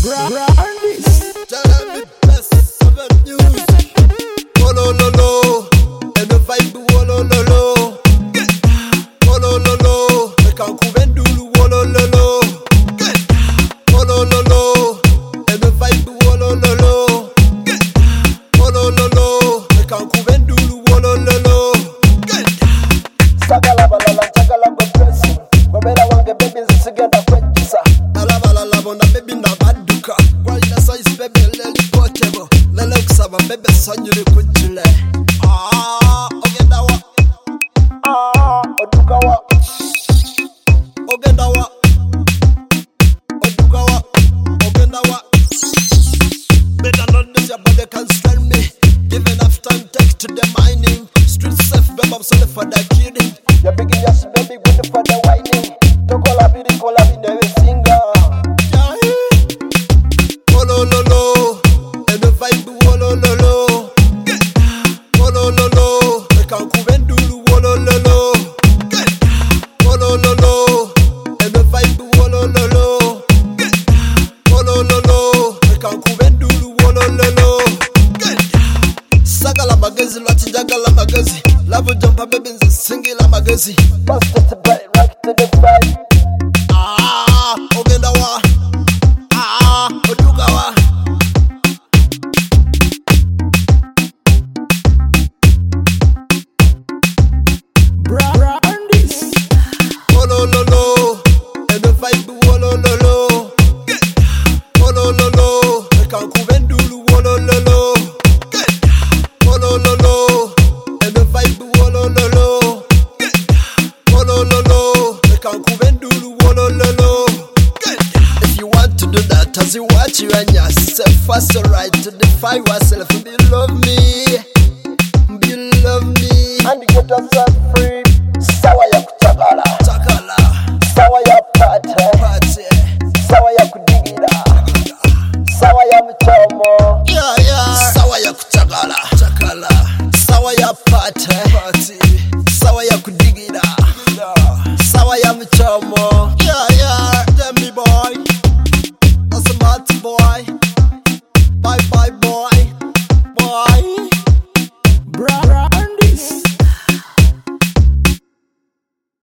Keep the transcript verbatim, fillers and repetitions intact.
Brandis. Tell them the best of the music. Wolo lo lo, and the vibe wolo lo lo. Wolo lo lo, the kanku bendulu wolo lo lo. Wolo lo lo, and the vibe wolo lo lo. Wolo lo lo, the kanku bendulu wolo lo lo. Sagala balala sagala bpresi Wabera wange baby nzigenda kwejisa Bala bala la bona baby na baduka. Why you size baby leli portable. Lele kusaba baby sanyure kujule. Ah, ogenda wa. Ah, oduka wa Ogenda wa. Oduka wa. Ogenda wa. Better not this your body can stand me. Give enough time take to the mining. Street safe baby I'm sorry for the kidding. Ya bigi yes baby good for the whining Tokola biri kola binde we singa Wolo lo lo, and the vibe wolo lo lo. Wolo lo lo, the kanku bendulu wolo lo lo. Wolo lo lo, and the vibe wolo lo lo. Wolo lo lo, the kanku bendulu wolo lo lo. Sagala magazi, lwati jagala magazi. Love jumpa baby nzi singila magazi. Bust it to bite rock to the vibe Ah, ogenda wa. Ah, oduka wa. Brandis. Wolo lo lo, and the vibe wolo lo lo. Wolo lo lo, the kanku bendulu wolo lo lo. Wolo lo lo, and the vibe wolo lo lo. Wolo lo lo, the kanku bendulu wolo lo lo. If you want to do that, as you watch you and yourself, first alright to define yourself. Be love me, be love me. And you get yourself free Sawa ya kuchagala Takala, Sawa ya pate party, Sawa ya kudigira Sawa ya mchomo yeah yeah. Sawa ya kuchagala, chakala. Sawa ya party, party. Sawa ya kudigira, sawa ya mchomo, yeah yeah. Tell me boy, that's a mad boy. Bye bye boy.